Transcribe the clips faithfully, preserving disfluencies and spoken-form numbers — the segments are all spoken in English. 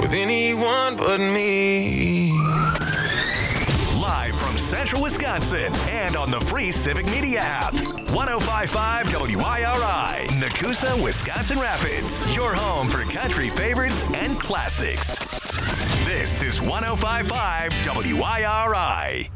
with anyone but me. Live from Central Wisconsin and on the free Civic Media app. one oh five point five W I R I, Nakusa, Wisconsin Rapids. Your home for country favorites and classics. This is one oh five point five W I R I.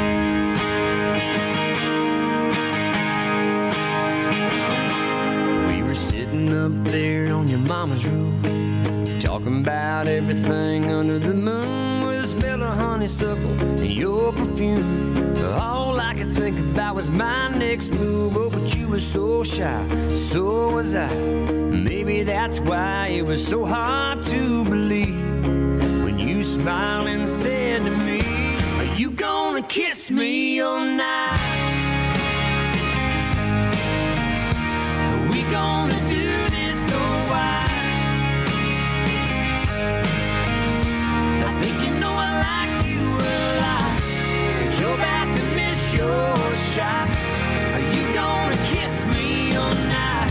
We were sitting up there on your mama's roof, talking about everything under the moon, with a smell of honeysuckle and your perfume. All I could think about was my next move. Oh, but you were so shy, so was I. Maybe that's why it was so hard to believe when you smiled and said to me, are you gonna kiss me all night? Are we gonna do this or why? I think you know I like you a lot, but you're about to miss your shot. Are you gonna kiss me all night?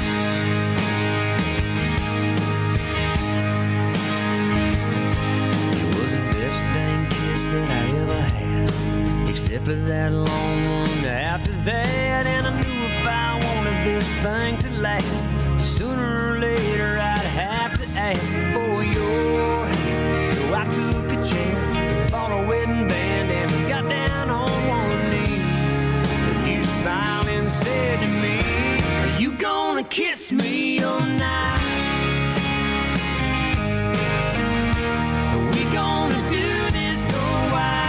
It was the best dang kiss that I ever had, except for that long one after that. And I knew if I wanted this thing to last, sooner or later I'd have to ask for your hand. So I took a chance, bought a wedding band, and got down on one knee. And you smiled and said to me, are you gonna kiss me all night? Are we gonna do this or why?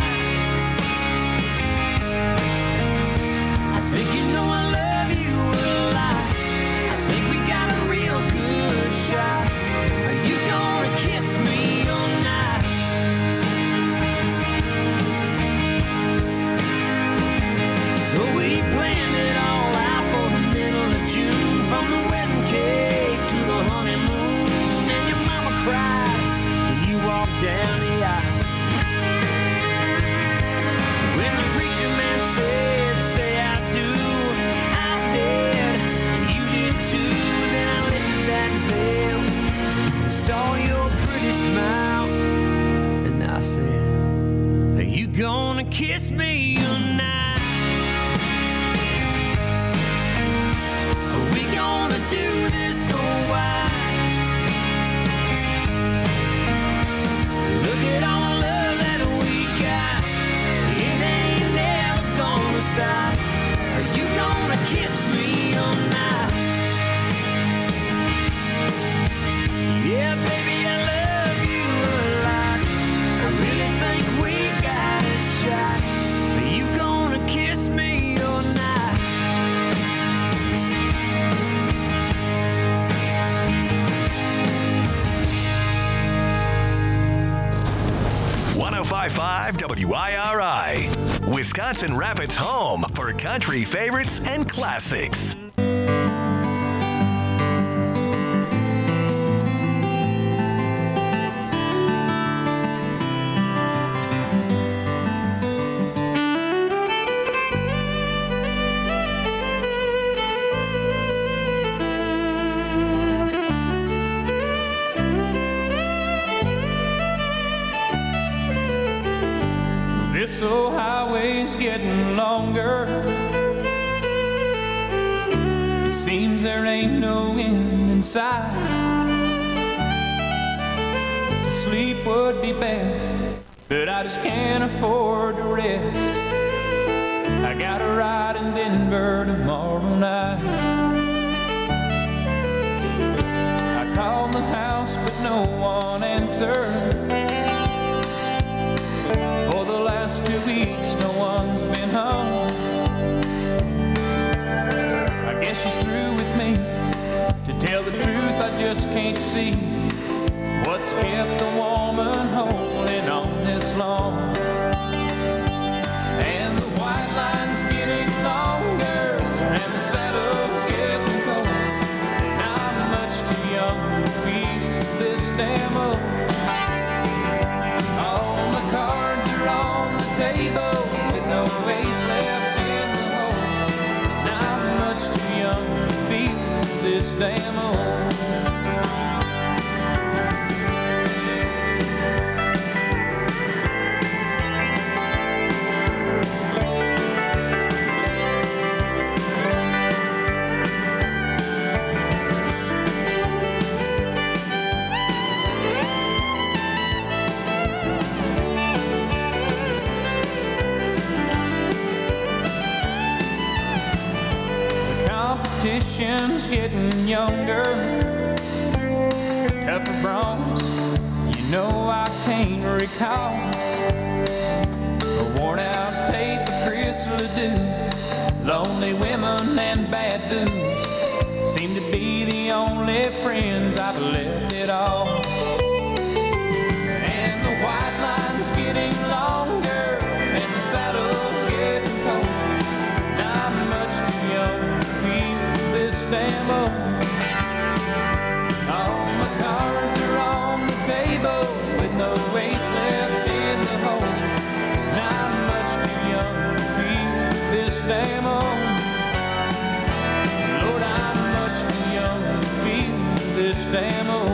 I think you know I love you a lot. I think we got a real good shot. Are you gonna kiss me all night? So we planned it all out for the middle of June, from the wedding cake to the honeymoon. And your mama cried when you walked down the aisle. When the preacher man said, say I do, I did, you did too. Then I lifted that veil and saw your pretty smile, and I said, are you gonna kiss me all night? Are we gonna do this or why? Look at all the love that we got, it ain't never gonna stop. Are you gonna kiss me all night? Yeah, baby, I love you a lot. I really think we got a shot. Are you gonna kiss me all night? one oh five point five W I R I, Wisconsin Rapids' home for country favorites and classics. This old highway's getting longer. It seems there ain't no end in sight. To sleep would be best, but I just can't afford to rest. I got a ride in Denver tomorrow night. I called the house but no one answered. For the last two weeks, no one's been home. I guess she's through with me. To tell the truth, I just can't see what's kept the woman holding on this long. And the white line's getting longer, and the saddle's getting cold. I'm much too young to feel this damn old. All the cards are on the table with no ace left in the hole. Now I'm much too young to feel this damn old. was getting younger, tougher bronze, you know I can't recall. A worn out tape of Chris Ledoux, lonely women and bad dudes seem to be the only friends I've left at all. And the white line's getting longer and the saddle's getting cold. I'm much too young to feel this damn old. All my cards are on the table with no ace left in the hole. I'm much too young to feel this damn old. Lord, I'm much too young to feel this damn old.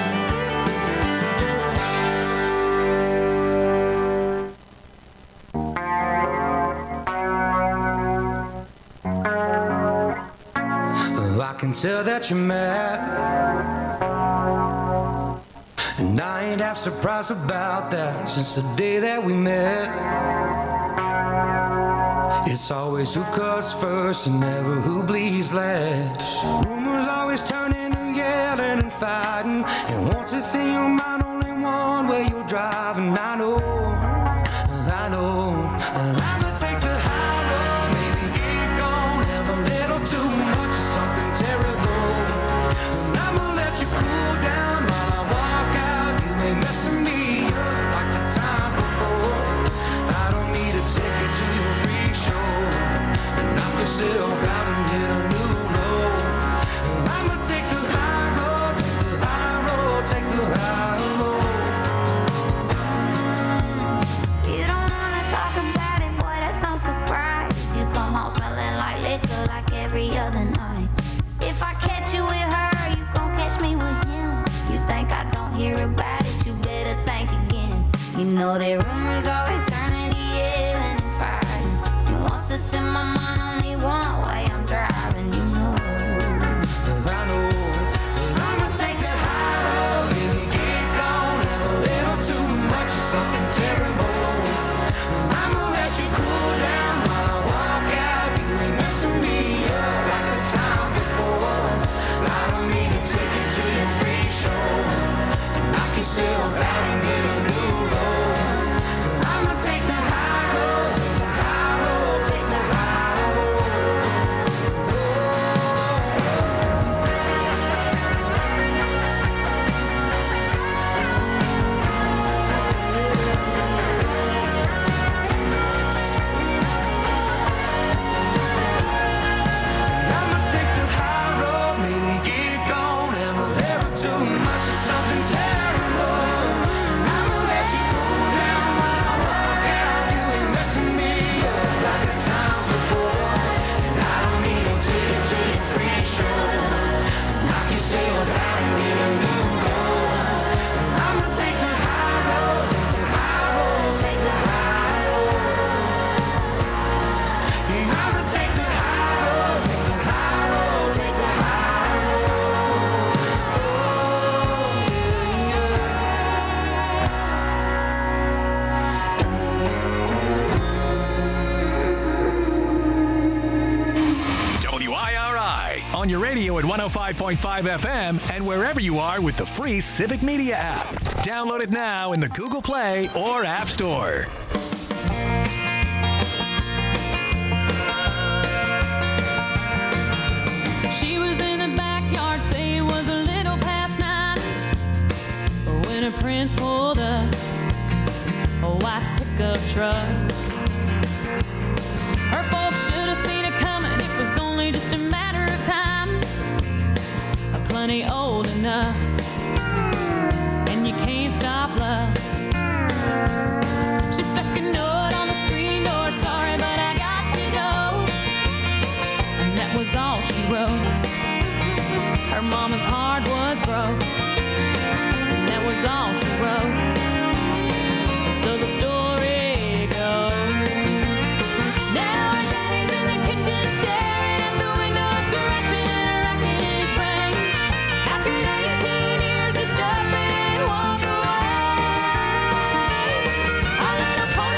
I can tell that you're mad, and I ain't half surprised about that. Since the day that we met, it's always who cuts first and never who bleeds last. Rumors always turning to yelling and fighting, and once it's in your mind, only one way you're driving. I know, I know, I'ma take the high road, maybe get gone, have a little too much of something terrible. I'ma let you cool down while I walk out. You ain't messing me up like the times before. I don't need to take you to your freak show and knock yourself out and hit a new low. I'ma take the high road, take the high road, take the high road. You don't wanna talk about it, boy, that's no surprise. You come home smelling like liquor like every other night. If I catch you with her, you gon' catch me with him. You think I don't hear about it, you better think again. You know that rumors always turning to yelling and fighting. You wants to send my mind only one way, I'm driving, you know. I know that I'ma take the high road, baby, get gone, have a little too much of something terrible. I'ma let you cool down while I walk out. You ain't messing me up like the times before. I don't need to take you to your freak show and knock yourself out and get a new low. I'ma take the high road, take the high road, take the high road. I'ma take the high road, maybe get gone, have a little too much of something terrible. I'ma let you cool down when I walk out. You ain't messing me up like the times before. And I don't need to take you to your free show, knock yourself out and get a new low. I'ma take the high road, take the high road, take the high road. Yeah, I'ma take the high road, take the high road, take the high W I R I on your radio at one oh five point five F M and wherever you are with the free Civic Media app. Download it now in the Google Play or App Store. She was in the backyard, say it was a little past nine, when her prince pulled up a white pickup truck. Her folks should have seen it coming, it was only just a matter of time. Plenty old enough, and you can't stop love. She stuck a note on the screen door, sorry but I got to go. And that was all she wrote. Her mama's heart was broke, and that was all she wrote. So the story goes, now her daddy's in the kitchen staring at the window, scratching and racking his brain. How could eighteen years just up and walk away? Our little pony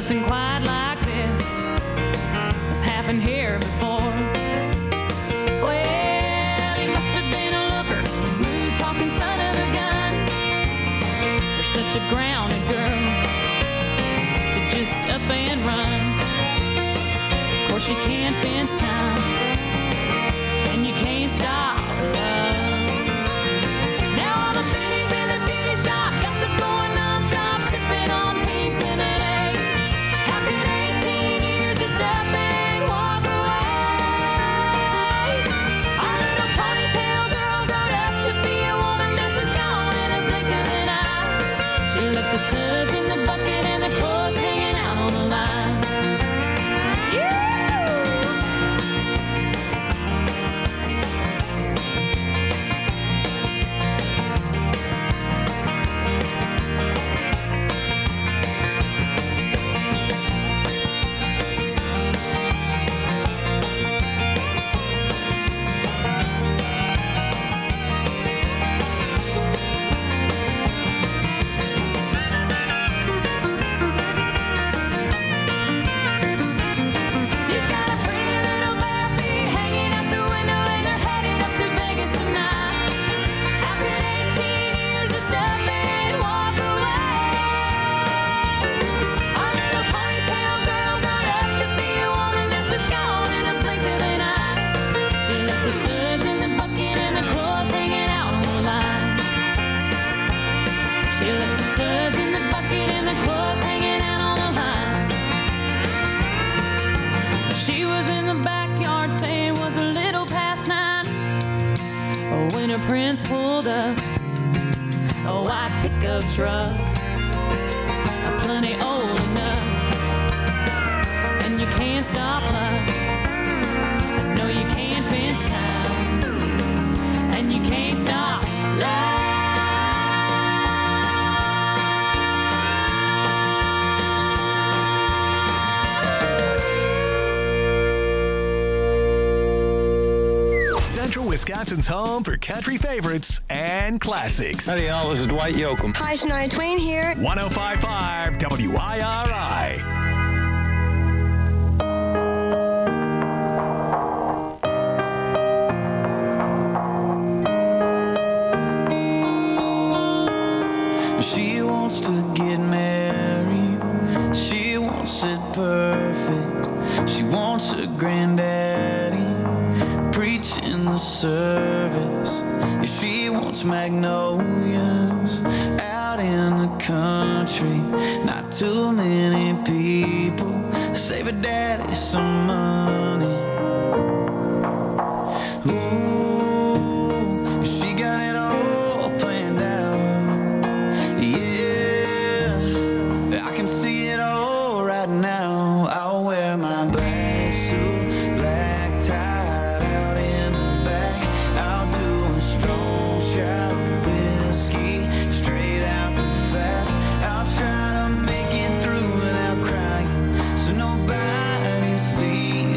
Nothing quite like this has happened here before. Well, he must have been a looker, a smooth-talking son of a gun. You're such a grounded girl to just up and run. Of course, you can't fence time, and you can't stop love. Now all the biddies in the beauty shop gossip going non-stop, sipping on pink lemonade. How could eighteen years just up and walk away? Our little ponytail girl grown up to be a woman, now she's gone in a blink of an eye. She left the suds in the bucket and the clothes hanging out on the line. Prince pulled up a white pickup truck, plenty old enough, and you can't stop love. No, you can't fence time, and you can't stop love. Central Wisconsin's home for country favorites and classics. Howdy, y'all. This is Dwight Yoakam. Hi, Shania Twain here. one oh five point five W I R I. She wants to get married. She wants it perfect. She wants a granddaddy preaching the service. Yeah, she wants magnolias out in the country. Not too many people. Save her daddy some money. Ooh, she got it all planned out. Yeah, I can see it all right now. I'll wear my black suit, black tie out in the back. I'll do a strong shot of whiskey, straight out the fast. I'll try to make it through without crying, so nobody sees.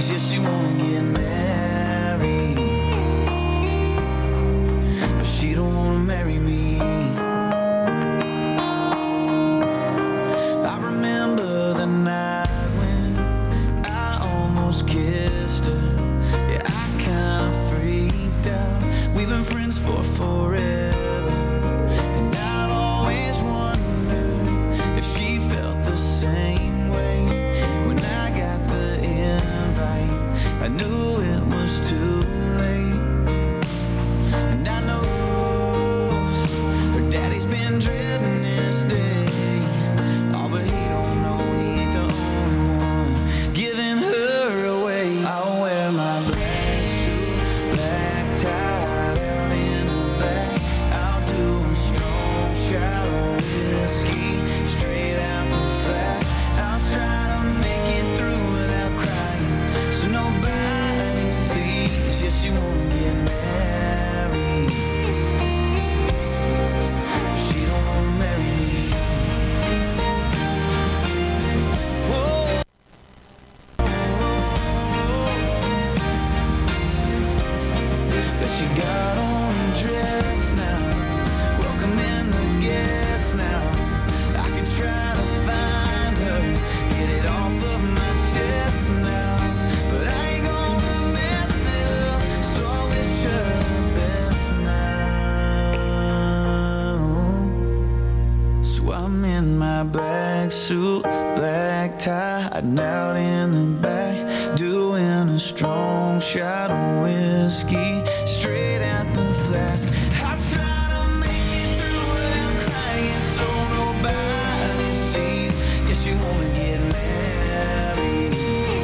black tie, hiding out in the back, doing a strong shot of whiskey straight out the flask. I try to make it through without crying so nobody sees. Yes, you wanna get married.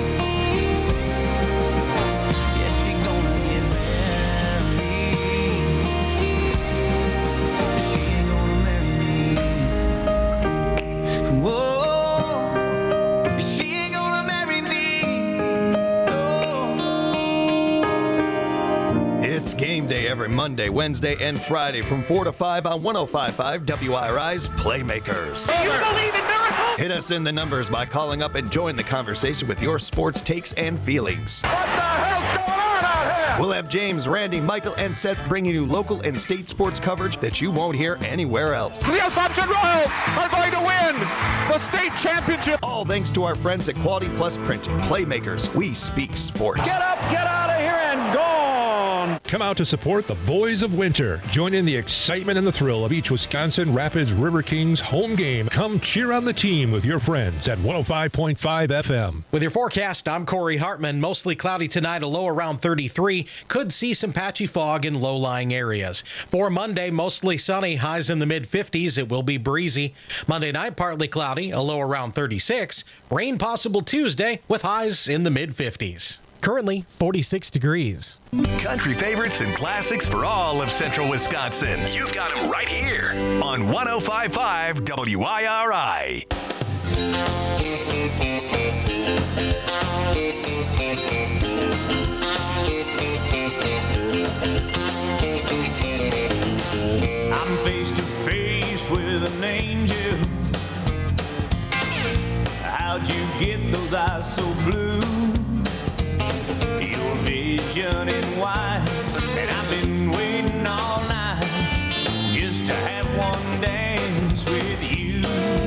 Yes, she gonna get married. But she ain't gonna marry me. Whoa, she ain't gonna marry me. It's game day every Monday, Wednesday, and Friday from four to five on one oh five point five W I R I's Playmakers. Do you believe in miracles? Hit us in the numbers by calling up and join the conversation with your sports takes and feelings. What the hell's going on out here? We'll have James, Randy, Michael, and Seth bringing you local and state sports coverage that you won't hear anywhere else. The Assumption Royals are going to win the state championship. All thanks to our friends at Quality Plus Printing. Playmakers, we speak sports. Get up, get out of here, and gone. Come out to support the Boys of Winter. Join in the excitement and the thrill of each Wisconsin Rapids River Kings home game. Come cheer on the team with your friends at one oh five point five F M. With your forecast, I'm Corey Hartman. Mostly cloudy tonight, a low around thirty-three. Could see some patchy fog in low-lying areas. For Monday, mostly sunny, highs in the mid-fifties. It will be breezy. Monday night, partly cloudy, a low around thirty-six. Rain possible Tuesday with highs in the mid-fifties. Currently, forty-six degrees. Country favorites and classics for all of central Wisconsin. You've got them right here on one oh five point five W I R I. I'm face to face with an angel. How'd you get those eyes so blue? Your vision in white, and I've been waiting all night just to have one dance with you.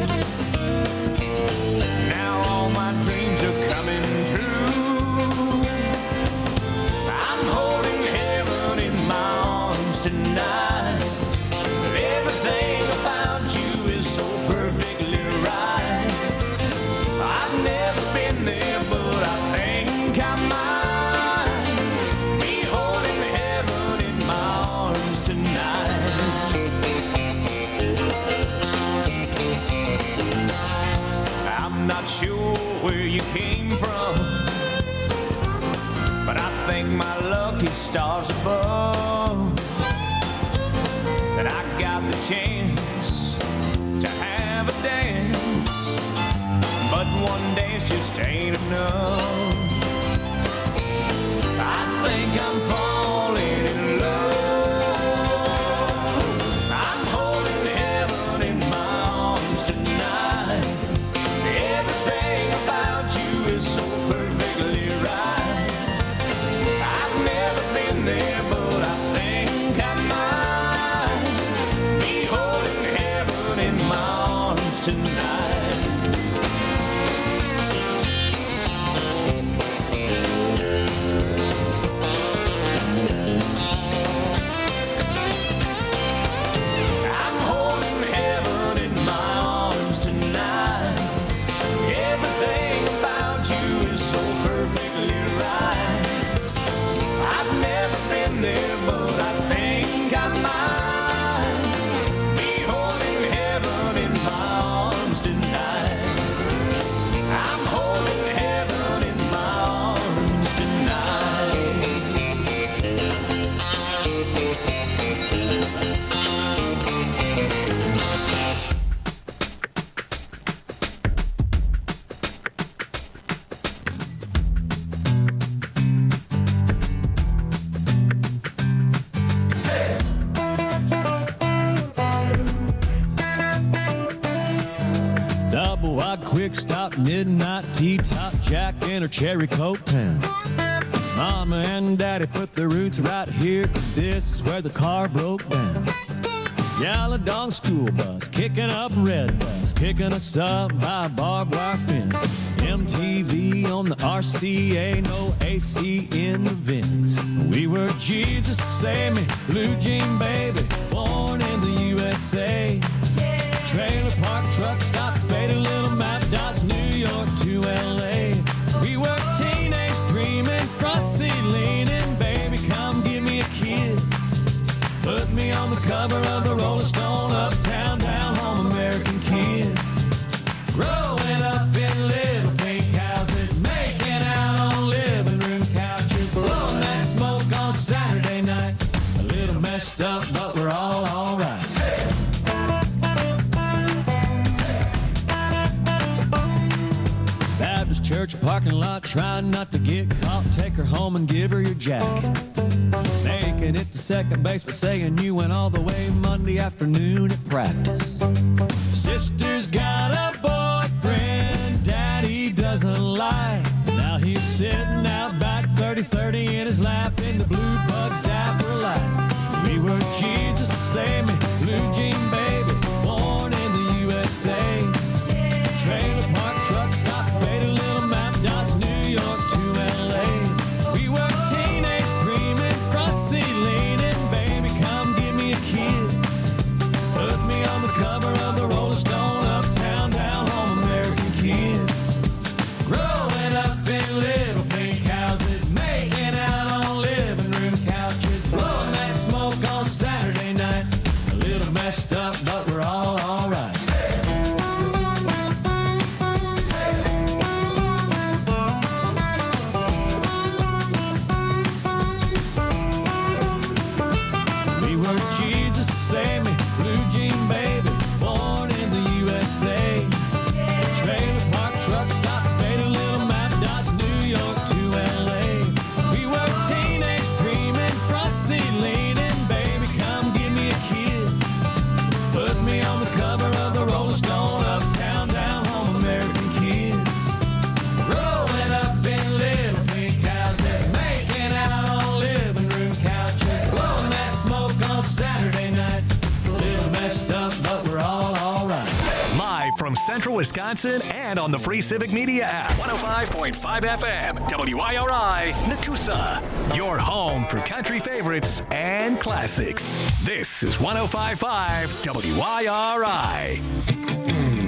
Now all my dreams are coming true. I'm holding heaven in my arms tonight. Everything about you is so perfectly right. I've never been there, but I think I might. Not sure where you came from, but I thank my lucky stars above that I got the chance to have a dance, but one dance just ain't enough. I think I'm falling in love. I'm holding heaven in my arms tonight. Everything about you is so perfectly right. I've never been there, but I think I might be holding heaven in my arms tonight. I'm holding heaven in my arms tonight. Everything about you is so perfectly right. I've never been there, but I think I might be holding heaven in my arms tonight. I'm holding heaven in my arms tonight. Double wide quick stop, midnight tea top, Jack in her cherry coke town. Mama and Daddy put their roots right here, 'cause this is where the car broke down. Yellow dog school bus, kicking up red bus, picking us up by a barbed wire fence. M T V on the R C A, no A C in the vents. We were Jesus Save Me, blue jean baby, born in the U S A. Trailer park truck stop, faded little map dots, new to L A. We were teenage dreaming, front seat leaning. Baby, come give me a kiss. Put me on the cover of the Rolling Stone, uptown, down home, American kids. Growing up in little pink houses, making out on living room couches, blowing that smoke on Saturday night. A little messed up, but we're all alright. Baptist church parking lot, trying not to get caught. Take her home and give her your jacket. Making it to second base, but saying you went all the way Monday afternoon at practice. Sister's got a boyfriend Daddy doesn't like. Now he's sitting out back, thirty thirty in his lap in the blue bug zapper light. We were Jesus, save me, blue jean baby, born in the U S A. Trailer park, truck stop, faded little map dots, New York to L A. We were teenage dreaming, front seat leaning. Baby, come give me a kiss. Put me on the cover of the Rolling Stone, uptown, down home, American kids. Growing up in little pink houses, making out on living room couches, blowing that smoke on Saturday night. A little messed up, but we're all alright. We were Jesus, save me, blue jean baby, born in the U S A. Trailer park, truck stop, faded little map dots, New York to L A. We were teenage dreaming, front seat leaning. Baby, come give me a kiss. Put me on the cover of the Rolling Stone, uptown, down home, American kids. Growing up in little pink houses, making out on living room couches, blowing that smoke on Saturday night. A little messed up, but we're all alright. Live from Central Wisconsin and on the free Civic Media app. one oh five point five F M, W I R I, Nakusa. Your home for country favorites and classics. This is one oh five point five W I R I.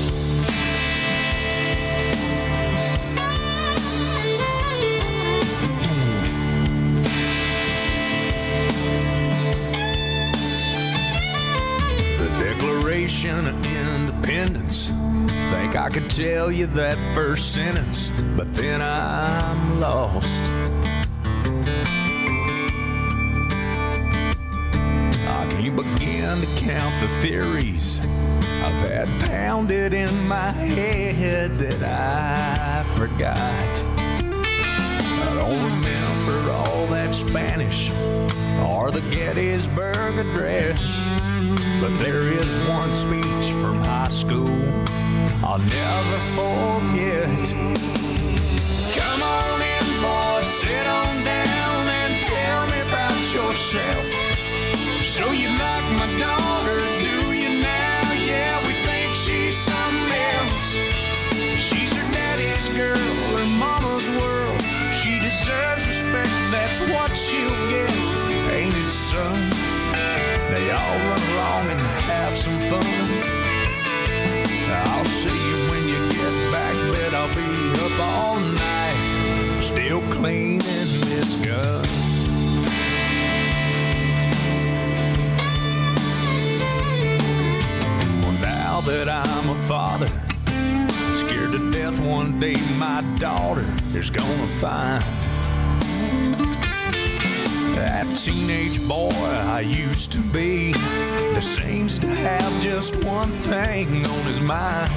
The Declaration of Independence. Think I could tell you that first sentence, but then I'm lost. I can't begin to count the theories I've had pounded in my head that I forgot. I don't remember all that Spanish or the Gettysburg Address, but there is one speech from high school I'll never forget. Come on in, boys, sit on down and tell me about yourself. So you like my daughter, do you now? Yeah, we think she's something else. She's her daddy's girl, her mama's world. She deserves respect, that's what she'll get. Ain't it, son? They all run along and have some fun. I'll see you when you get back, bet I'll be up all night, still cleaning this gun. Well, now that I'm a father, scared to death one day my daughter is gonna find that teenage boy I used to be that seems to have just one thing on his mind.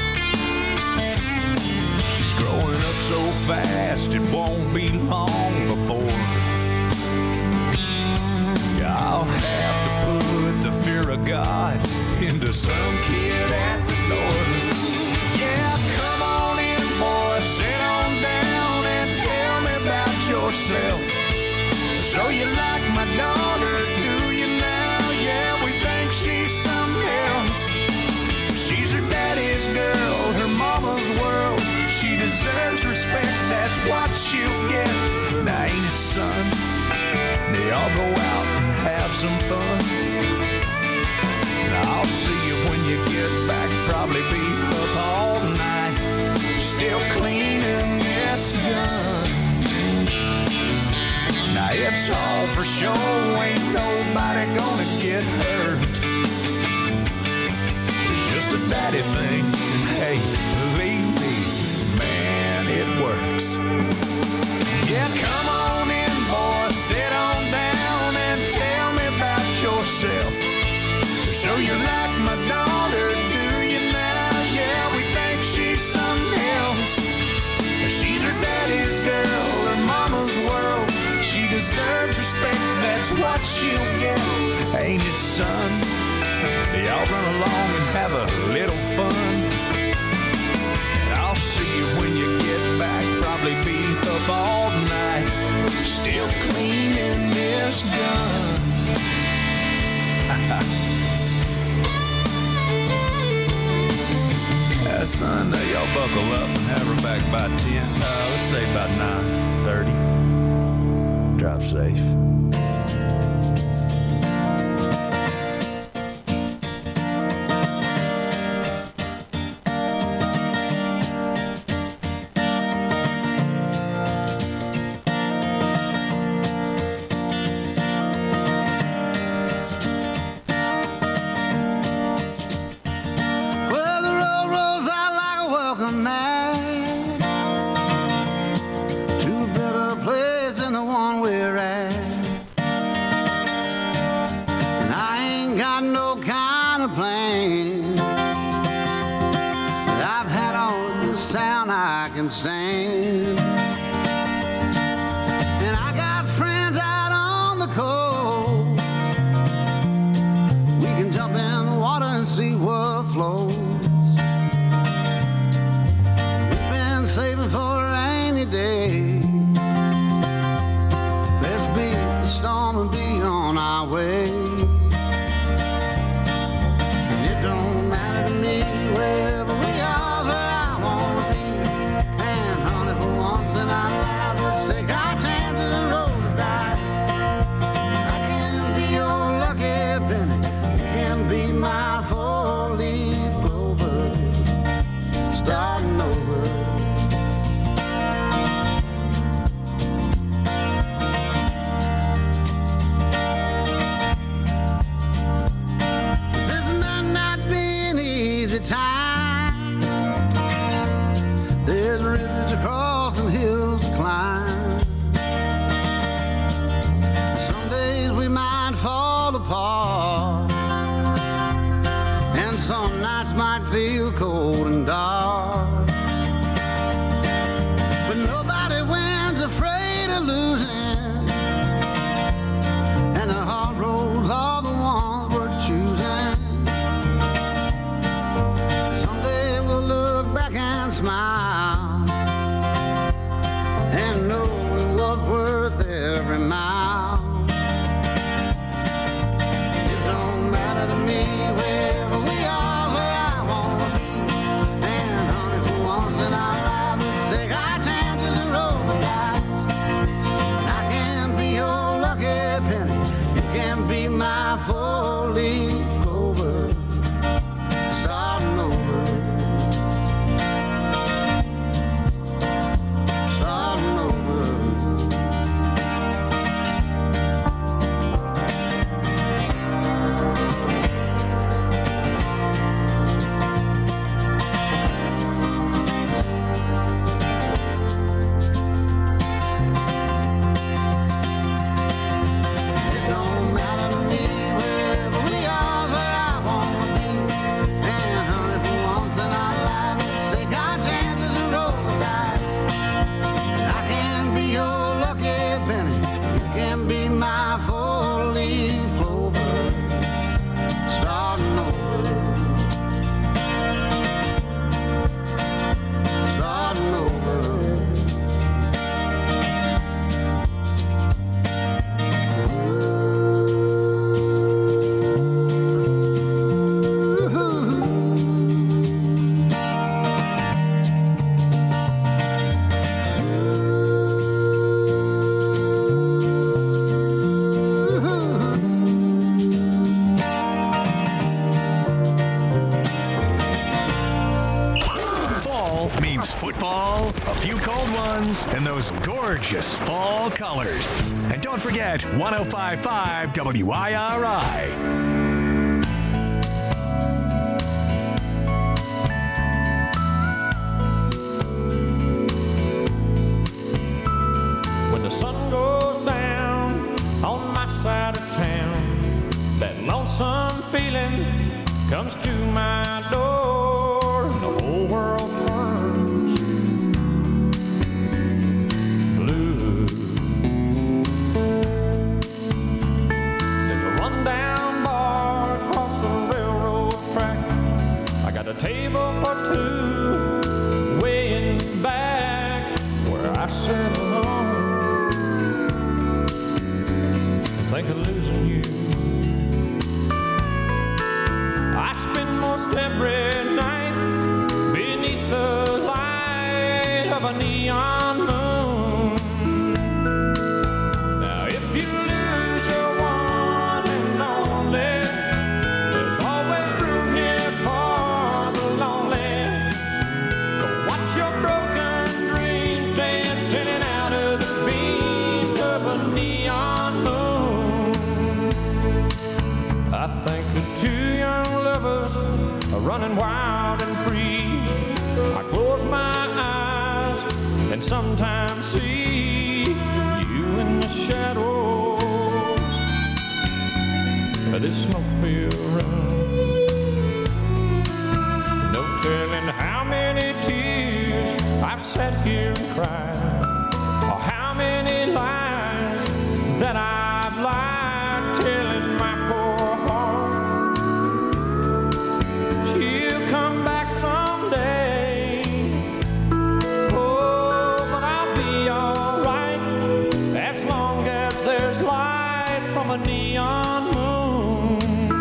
She's growing up so fast it won't be long before I'll have to put the fear of God into some kid at the door. Yeah, come on in, boy, sit on down and tell me about yourself. So you like my daughter, do you now? Yeah, we think she's something else. She's her daddy's girl, her mama's world. She deserves respect, that's what she'll get. Now ain't it, son? They all go out and have some fun. Now I'll see you when you get back, probably be up all night, still clean. That's all for sure. Ain't nobody gonna get hurt. It's just a daddy thing. And hey, believe me, man, it works. Yeah, come on in, boy, sit on down and tell me about yourself. So you like my daughter, do you now? Yeah, we think she's something else. She's her daddy's girl, her mama's world. She deserves respect, that's what she'll get. Ain't it, son? Y'all run along and have a little fun. And I'll see you when you get back. Probably be up all night, still cleaning this gun. Uh, son, uh, y'all buckle up and have her back by ten. Uh, let's say about nine thirty. Drive safe. And no football, a few cold ones, and those gorgeous fall colors. And don't forget one oh five point five W I R I. When the sun goes down on my side of town, that lonesome feeling comes to my door, and the whole world turns blue. There's a rundown bar across the railroad track. I got a table for two way back where I sit alone and think of losing you. I spend most every night beneath the light of a neon moon. Now if you lose your one and only, there's always room here for the lonely to watch your broken dreams dance in and out of the beams of a neon moon. I think of two young lovers are running wild and free. I close my eyes and sometimes see you in the shadows of this smoke-filled room. No telling how many tears I've sat here and cried, or how many lies that I've lied, telling my poor heart she'll come back someday. Oh, but I'll be alright as long as there's light from a neon moon.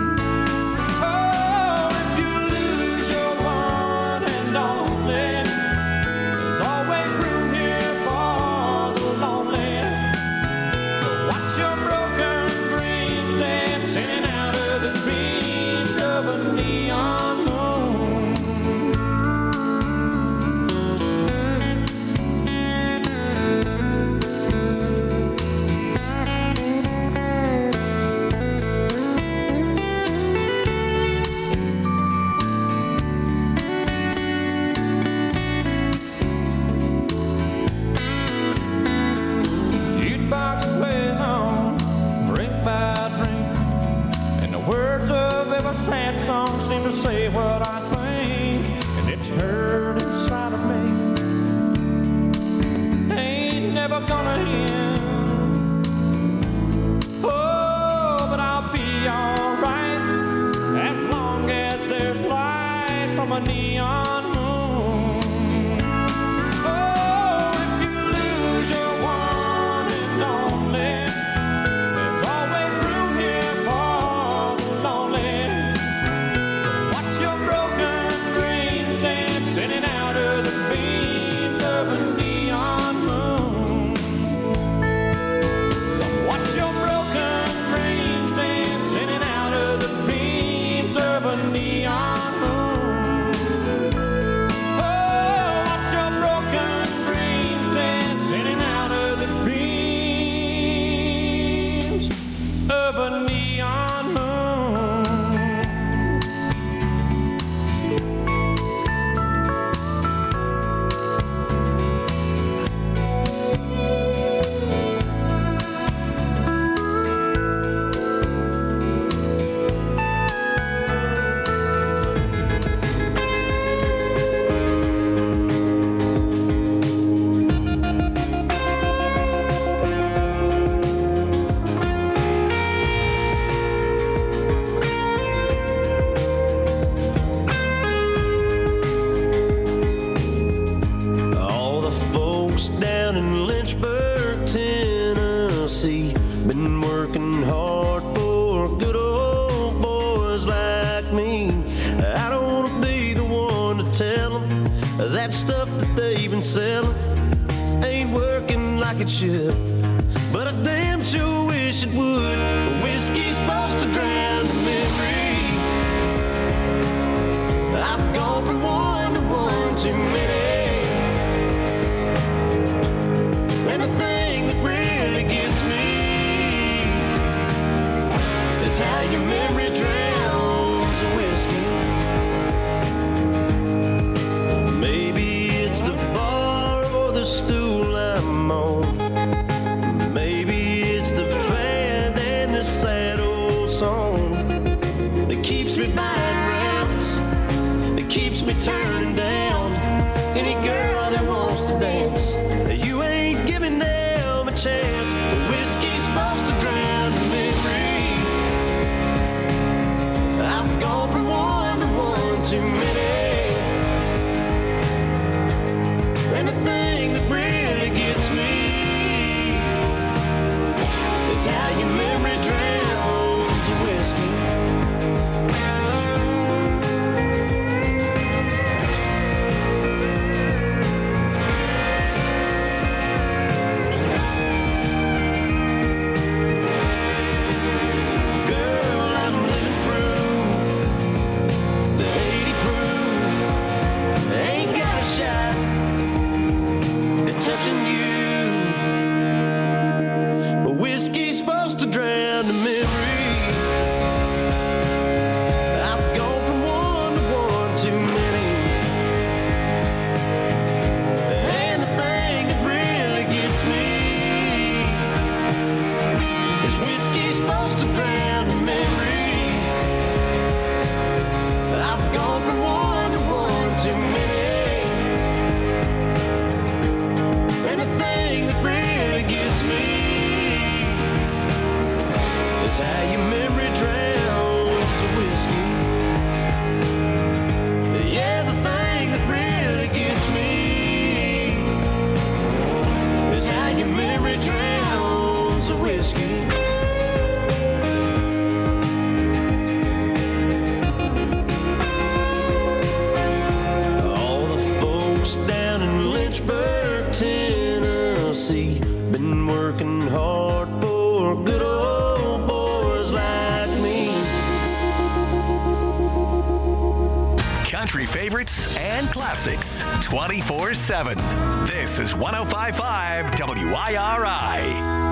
Oh, if you lose your one and only, there's always room here for the lonely to watch your broken dreams dance in and out of the beams of a neon moon. Jukebox plays on, drink by drink, and the words of every sad song seem to say what I think, and it's hurt inside of me. Ain't never gonna end. Oh, but I'll be alright as long as there's light from a neon moon. Oh, if you lose your one and only, there's always room here for the lonely to watch your broken dreams dance in and out of the beams of a neon moon. Watch your broken dreams dance in and out of the beams of a neon moon. Oh, watch your broken dreams dance in and out of the beams of a neon moon. All the folks down in Lynchburg, Tennessee, been working hard for good old boys like me. I don't want to be the one to tell them that stuff that they've been selling ain't working like it should, but I damn sure wish it would. Whiskey's supposed to drown the memory. I've gone from one to one too many. the stool I'm on. Maybe it's the band and the sad old song that keeps me buying rounds, that keeps me turning down any girl that wants to dance. You ain't giving them a chance. Whiskey's supposed to drown the memory. I've gone from one to one too many. And the thing that really gets me is how your memory drowns the whiskey. Touching you, but whiskey's supposed to drown the memory. I've gone from one to one too many, and the thing that really gets me is whiskey's supposed to drown the memory. I've gone from one to one too many. How your memory drowns the whiskey. Yeah, the thing that really gets me is how your memory drowns the whiskey. All the folks down in Lynchburg, Tennessee, been working hard for good old country favorites and classics twenty-four seven. This is one oh five point five W I R I.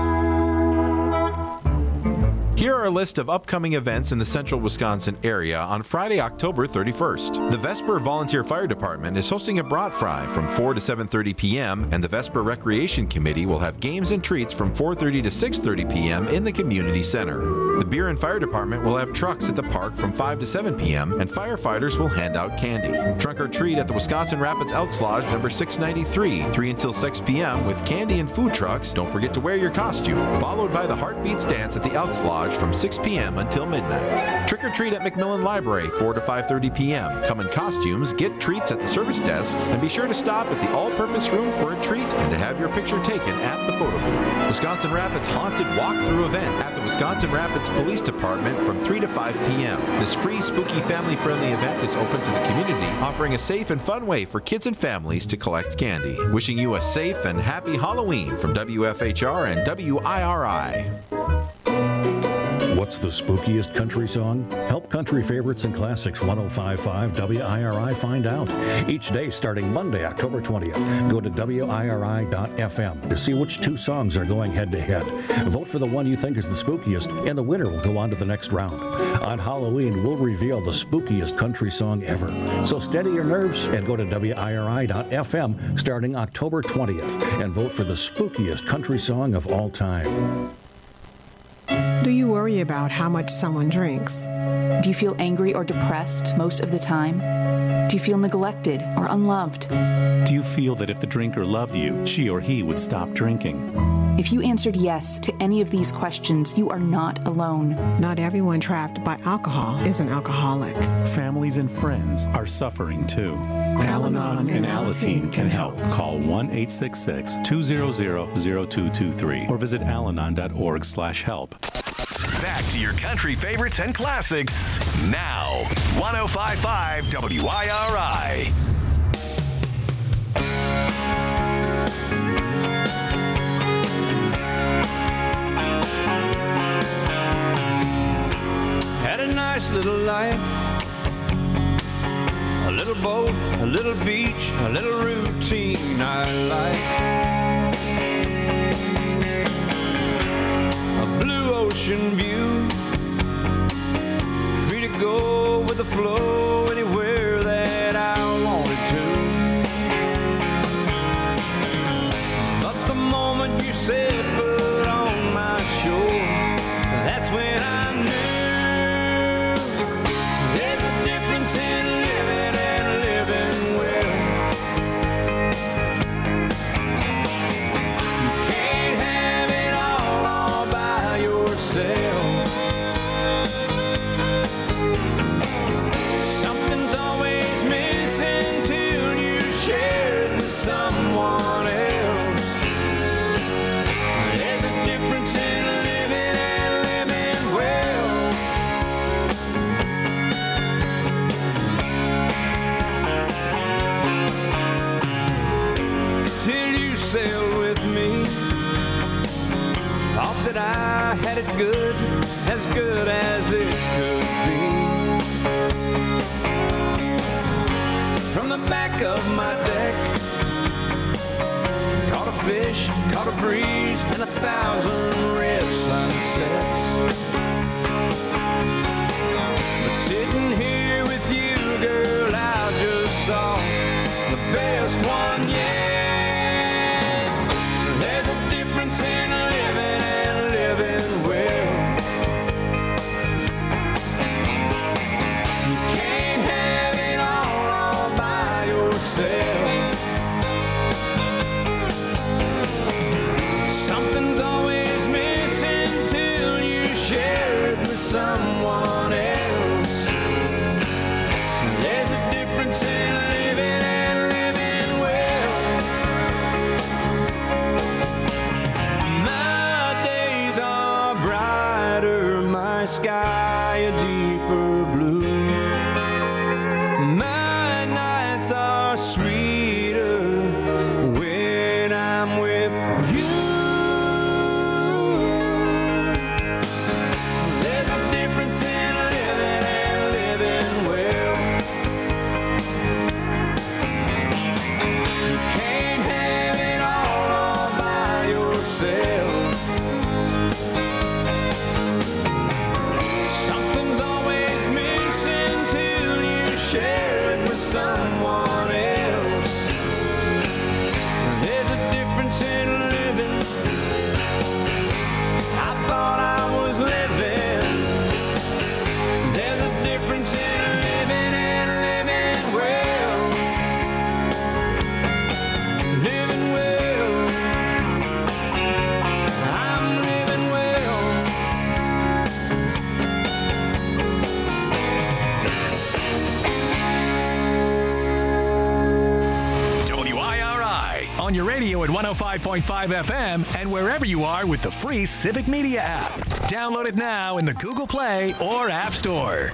Here are a list of upcoming events in the central Wisconsin area on Friday, October thirty-first. The Vesper Volunteer Fire Department is hosting a brat fry from four to seven thirty p.m. and the Vesper Recreation Committee will have games and treats from four thirty to six thirty p.m. in the community center. The Beer and Fire Department will have trucks at the park from five to seven p.m. and firefighters will hand out candy. Trunk or treat at the Wisconsin Rapids Elks Lodge number six ninety-three, three until six p.m. with candy and food trucks. Don't forget to wear your costume. Followed by the Heartbeats Dance at the Elks Lodge from six p.m. until midnight. Trick or treat at McMillan Library, four to five thirty p.m. Come in costumes, get treats at the service desks, and be sure to stop at the all-purpose room for a treat and to have your picture taken at the photo booth. Wisconsin Rapids Haunted Walkthrough event at the Wisconsin Rapids Police Department from three to five p.m. This free, spooky, family-friendly event is open to the community, offering a safe and fun way for kids and families to collect candy. Wishing you a safe and happy Halloween from W F H R and W I R I. What's the spookiest country song? Help country favorites and classics one oh five point five W I R I find out. Each day starting Monday, October twentieth, go to W I R I dot F M to see which two songs are going head to head. Vote for the one you think is the spookiest, and the winner will go on to the next round. On Halloween, we'll reveal the spookiest country song ever. So steady your nerves and go to W I R I dot F M starting October twentieth and vote for the spookiest country song of all time. Do you worry about how much someone drinks? Do you feel angry or depressed most of the time? Do you feel neglected or unloved? Do you feel that if the drinker loved you, she or he would stop drinking? If you answered yes to any of these questions, you are not alone. Not everyone trapped by alcohol is an alcoholic. Families and friends are suffering too. Al-Anon and Alateen can help. Call one eight six six, two hundred, zero two two three or visit alanon dot org slash help. Back to your country favorites and classics now. one oh five point five W I R I. Had a nice little life, a little boat, a little beach, a little routine I like. A blue ocean view, free to go with the flow anywhere that I wanted to. sailed with me. Thought that I had it good, as good as it could be. From the back of my deck, caught a fish, caught a breeze, and a thousand red sunsets. But sitting here with you, girl, I just saw the best one yet. There's a difference in living and living well. You can't have it all, all by yourself. Something's always missing till you share it with someone else. There's a difference in living and living well. My days are brighter, my sky a deeper blue. My nights are sweeter when I'm with you. There's a difference in living and living well. You can't have it all, all by yourself. Something's always missing till you share it with someone else. There's a difference in living. I thought I was living. There's a difference in living and living well. Living well. I'm living well. W I R I on your radio at one oh five point five F M and wherever you are with the free Civic Media app. Download it now in the Google Play or App Store.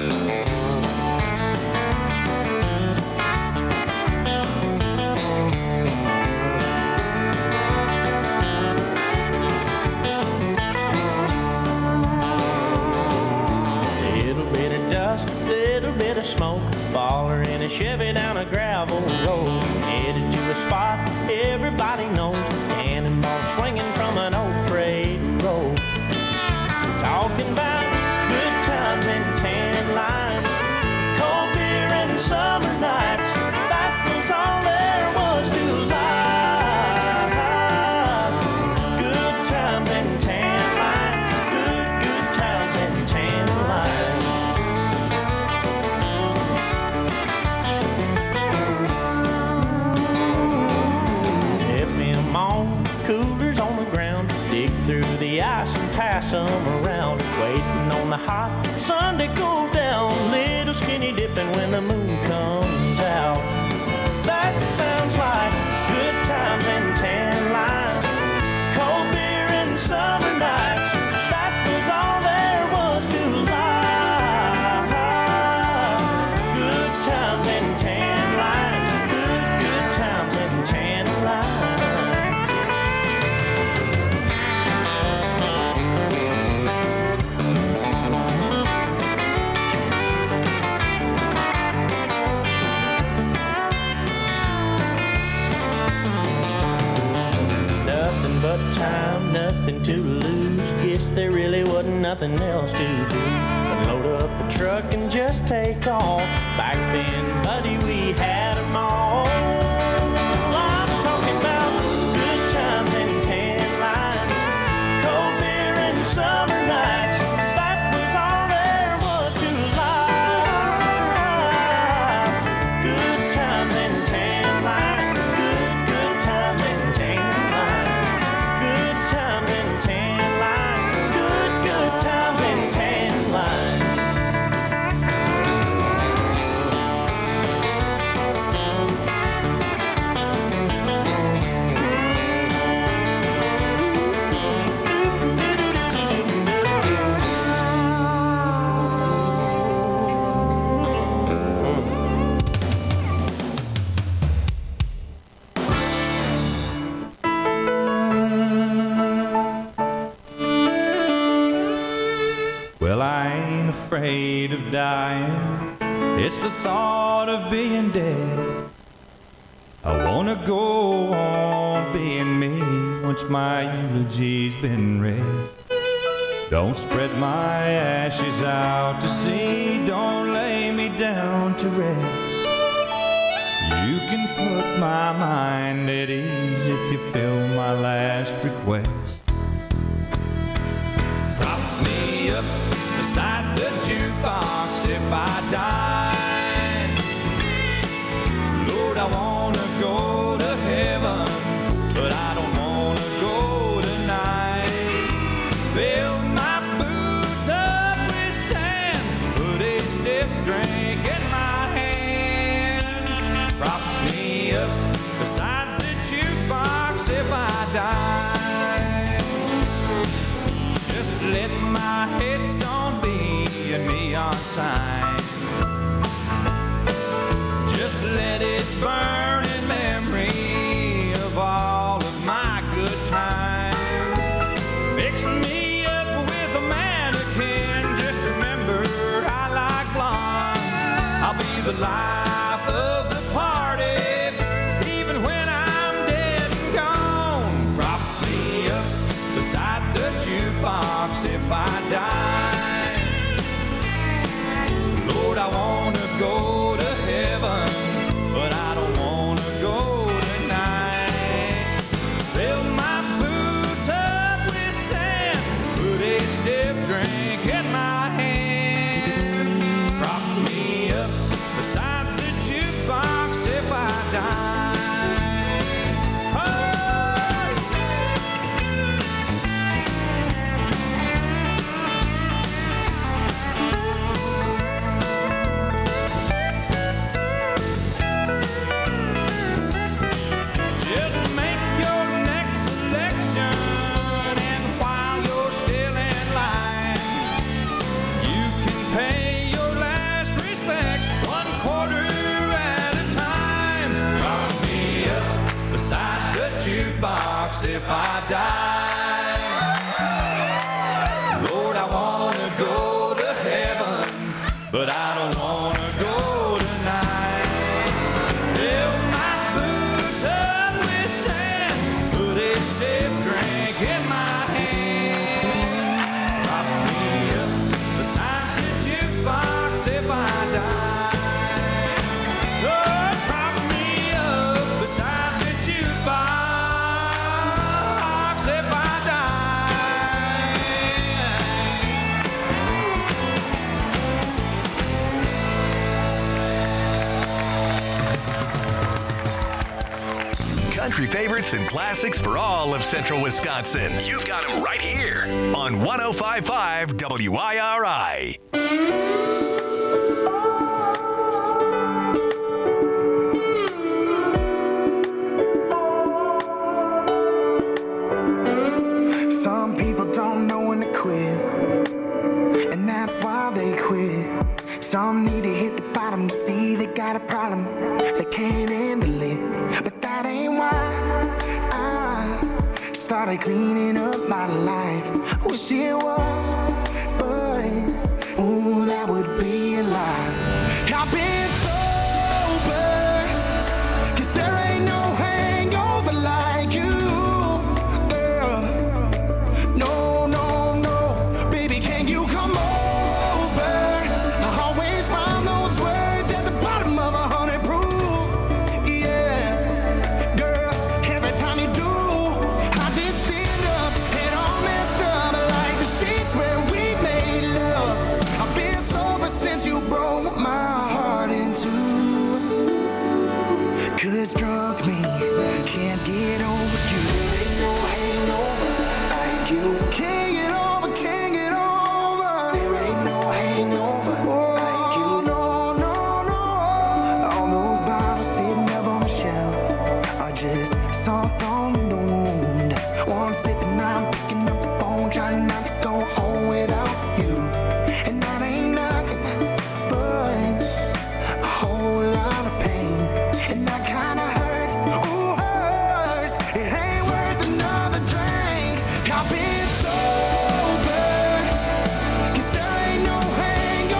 Little bit of dust, little bit of smoke, baller in a Chevy down a gravel road, headed to a spot everybody knows, cannonball swinging from an old freight road. Talking about good times and tan lines, cold beer and summer nights, that was all there was to life. Good times and tan lines, good, good times and tan lines. F M on, coolers on the ground, dig through the ice and pass them around, waiting on the hot sun to go down, little skinny dipping when the moon comes out. That sounds like good times and tan lines, cold beer and summer nights, that was all there was to life. Good times and tan lines, good, good times and tan lines. Nothing but time, nothing to lose. Guess there really wasn't nothing else to do but load up the truck and just take off. Back then, buddy, we had them all. I'm talking about good times and tan lines, cold beer and summer nights. That was all there was to life. Good times and tan lines, good, good times and tan lines. Good times and tan lines, good, good times and tan lines. afraid of dying. It's the thought of being dead. I wanna go on being me once my eulogy's been read. Don't spread my ashes out to sea, don't lay me down to rest. You can put my mind at ease if you fill my last request. Prop me up beside the jukebox if I die. Lord, I wanna go to heaven, but I don't wanna go tonight. Fill my boots up with sand, put a stiff drink in my hand. Prop me up beside the jukebox if I die. Just let my headstone be a neon sign. Just let it burn in memory of all of my good times. Fix me up with a mannequin. Just remember I like blondes. I'll be the life of the party, even when I'm dead and gone. Prop me up beside the jukebox if I die. Lord, I wanna go to heaven, but I don't wanna go tonight. Fill my boots up with sand, put a stiff drink in my hand. Prop me up beside the jukebox if I die. Just make your next selection, and while you're still in line, you can pay your last respects one quarter at a time. Prop me up beside the jukebox if I die. Lord, I wanna go to heaven, but I don't wanna go tonight. Fill my boots up with sand, put a stiff drink in my hand. Prop me up beside the jukebox if I die. Lord, prop me up beside the jukebox if I Country favorites and classics for all of central Wisconsin. You've got them right here on one oh five point five W I R I. Some people don't know when to quit, and that's why they quit. Some need to hit the bottom to see they got a problem, they can't handle it. But that ain't why I started cleaning up my life. Wish it was, but ooh, that would be a lie. I've been sober, 'cause there ain't no hangover like you. No, no, no, baby, can you come over? I always find those words at the bottom of a hundred proof. Yeah, girl, every time you do, I just stand up and all messed up like the sheets where we made love. I've been sober since you broke my heart in two. 'Cause drunk me can't get over you. There ain't no hangover like you. Can't get over, can't get over. There ain't no hangover like you. No, no, no. All those bottles sitting up on the shelf are just salt on the wound. One sip and I'm picking up the phone, trying not to go home without you. And that ain't nothing but a whole lot of pain. And that kinda hurts, ooh, hurts. It ain't worth another drink. I've been sober, 'cause there ain't no hangover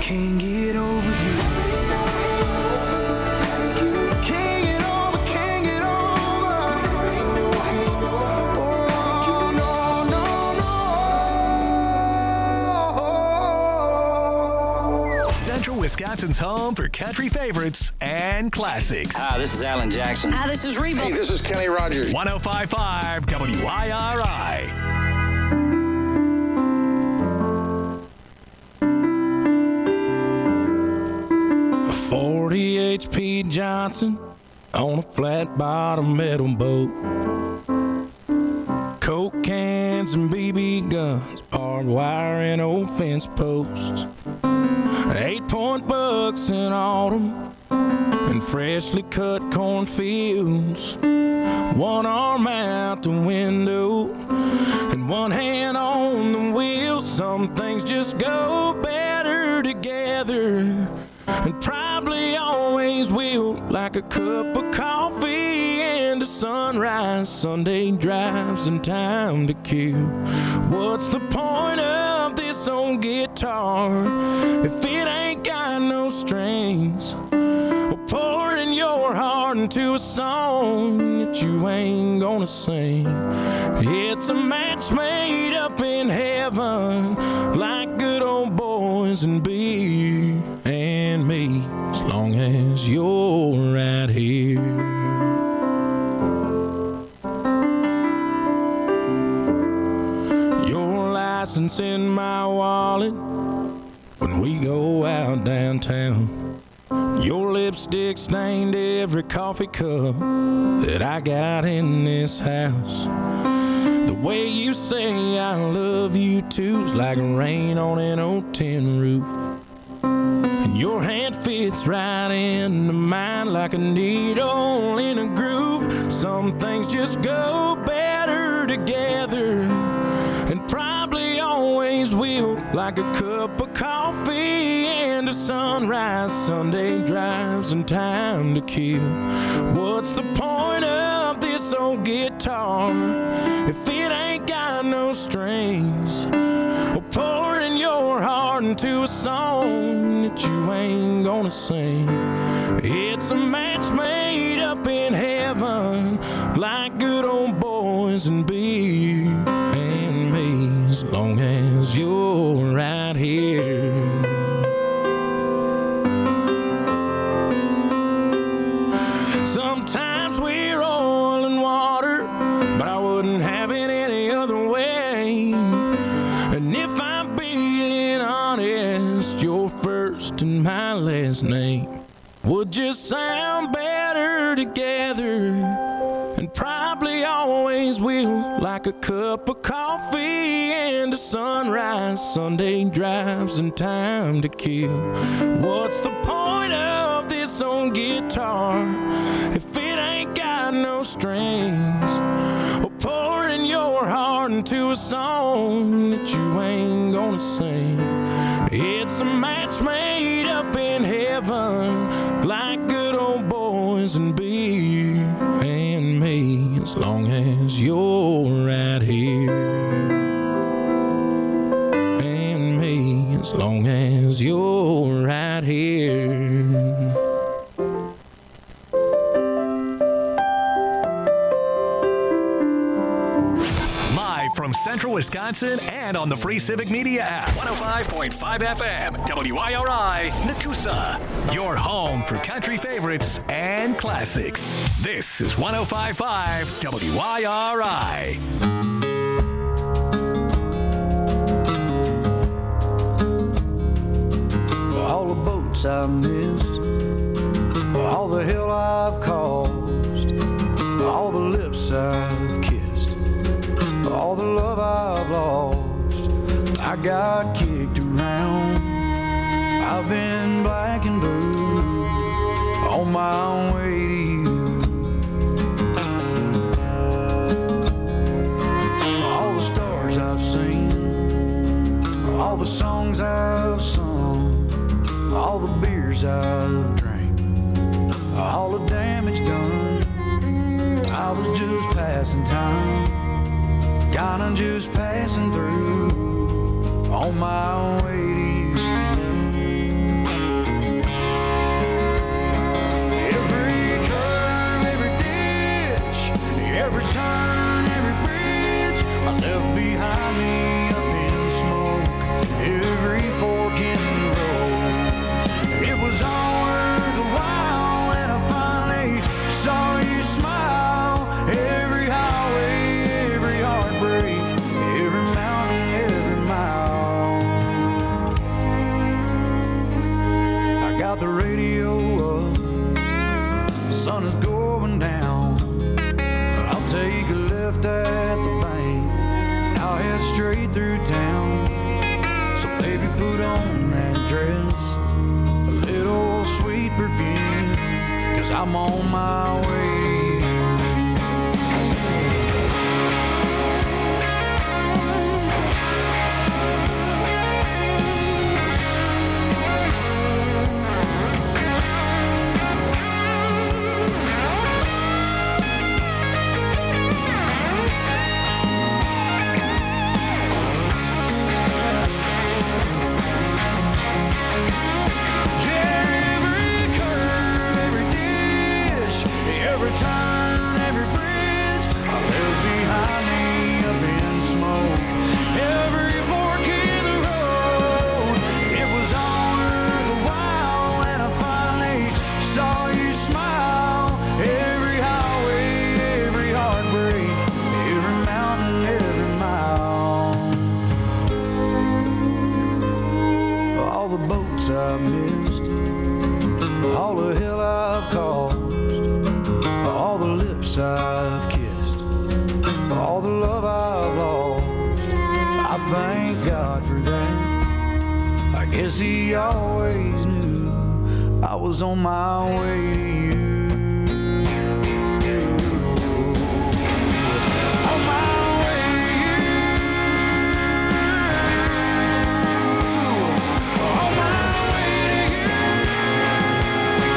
can't get over you. Can't get over, can't get over. Oh, no, no, no. Central Wisconsin's home for country favorites and classics. Hi, this is Alan Jackson. Hi, this is Reba. Hey, this is Kenny Rogers. one oh five point five W I R I. forty H P Johnson on a flat bottom metal boat. Coke cans and B B guns, barbed wire and old fence posts. Eight point bucks in autumn and freshly cut cornfields. One arm out the window and one hand on the wheel. Some things just go better together, and probably always will, like a cup of coffee and a sunrise, Sunday drives and time to kill. What's the point of this old guitar if it ain't got no strings? Or pouring your heart into a song that you ain't gonna sing. It's a match made up in heaven, like good old boys and beer and me, as long as you're right here. Your license in my wallet when we go out downtown. Your lipstick stained every coffee cup that I got in this house. The way you say I love you too is like rain on an old tin roof. And your hand fits right into mine like a needle in a groove. Some things just go better together, and probably always will, like a cup of coffee and a sunrise, Sunday drives and time to kill. What's the point of this old guitar if it ain't got no strings? Or pouring your heart into a song that you ain't gonna sing. It's a match made up in heaven, like good old boys and beer and me, as long as you're right here. Sometimes we're oil and water, but I wouldn't have it any other way. And if I'm being honest, your first and my last name would just sound better together, and probably always will, like a cup of coffee and a sunrise, Sunday drives and time to kill. What's the point of this old guitar if it ain't got no strings? Or pouring your heart into a song that you ain't gonna sing. It's a match made up in heaven, like good old boys and beer and me, as long as you're right here. And me, as long as you're right here. From Central Wisconsin and on the free Civic Media app. one oh five point five F M, W I R I, Nakusa. Your home for country favorites and classics. This is one oh five point five W I R I. All the boats I missed, all the hell I've caused, all the lips I've kissed, all the love I've lost. I got kicked around, I've been black and blue, on my way to you. All the stars I've seen, all the songs I've sung, all the beers I've drank, all the damage done. I was just passing time, kinda just passing through, on my way to you. got the radio up, the sun is going down. I'll take a left at the bank, and I'll head straight through town. So baby, put on that dress, a little sweet perfume, 'cause I'm on my way to you. Every turn, every bridge I left behind me up in smoke. Every fork in the road, it was all worth a while when I finally saw you smile. Every highway, every heartbreak, every mountain, every mile. All the boats I've missed, all the hell I've caused, all the lips I've kissed, all the love I've lost. I thank God for that. I guess He always knew I was on my way to you.